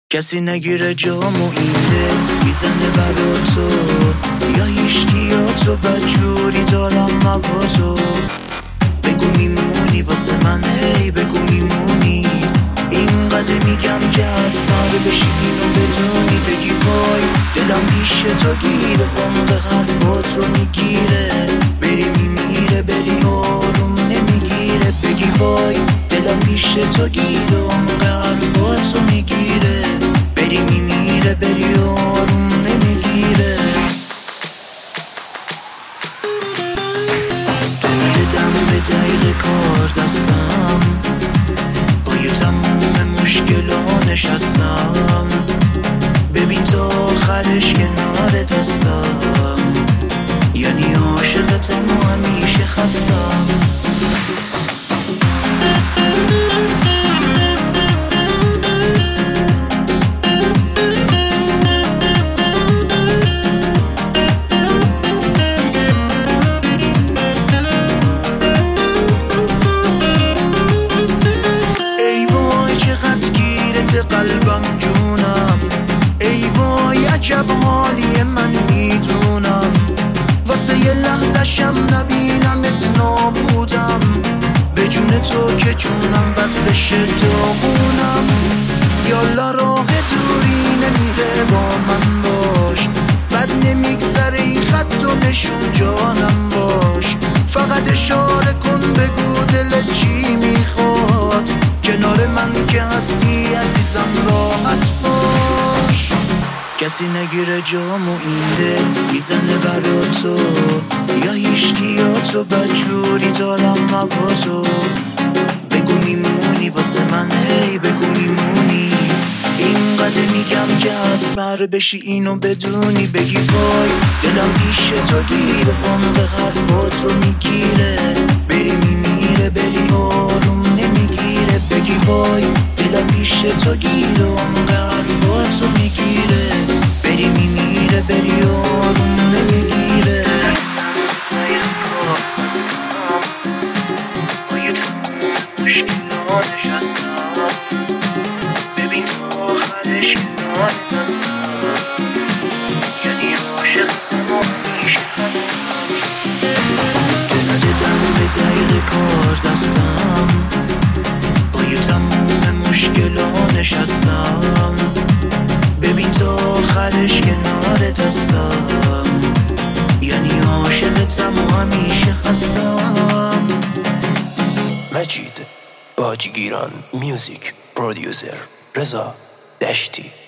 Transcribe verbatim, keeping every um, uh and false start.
کسی نگیره جامو این دل میزنه برا تو، یا هیشکی یا تو بدجوری دارم مبا. بگو میمونی واسه من، هی بگو میمونی. اینقدر میگم که از بر بشی اینو بدونی. بگی وای دلم پیش تو گیره، عمق حرفاتو میگیره. بری میمیره بری آروم نمیگیره. بگی وای دلم پیش تو گیره، عمق حرفاتو میگیره. بری میمیره بری آروم نمیگیره. دم به دقیق کار دستم، با یه تموم مشکلات نشستم. ببین تا آخرش کنارت هستم، یعنی عاشقتم و همیشه هستم. قلبم جونم، ای وای عجب حالی من میدونم. واسه یه لحظه شم نبینمت نابودم. به جون تو که جونم وصلش داغونم. یالا راه دوری نمیره با من باش، بد نمیگذره این خط و نشون جانم باش. فقط اشاره کن بگو دلت چی میخواد، کنار من که هستی عزیزم راحت باش. کسی نگیره جامو این دل میزنه برا تو، یا هیشکی یا تو بدجوری دارم مبا. بگو میمونی واسه من، هی بگو میمونی. اینقدر میگم که از بر بشی اینو بدونی. بگی وای دلم پیش تو گیره، عمق حرفاتو میگیره. بری میمیره بری آروم نمیگیره. بگی وای دلم پیش تو گیره، عمق حرفاتو میگیره. بری میمیره بری آروم نمیگیره. ببین تو آخرش کنارت هستم، یعنی عاشقتم و همیشه هستم. دم به دقیق کار دستم، با یه تموم مشکلات نشستم. ببین تا آخرش کنارت هستم، یعنی عاشقتم و همیشه هستم. مجید باجگیران، میوزیک پرودیوسر رضا دشتی.